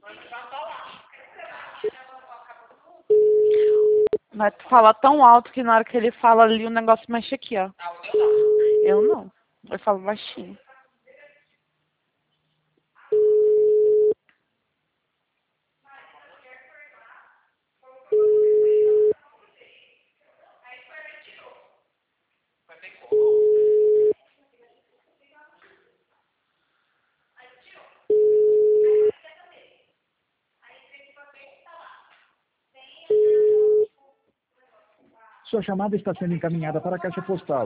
Mas tu fala tão alto que na hora que ele fala ali o negócio mexe aqui, ó. Eu não. Eu falo baixinho. Sua chamada está sendo encaminhada para a caixa postal.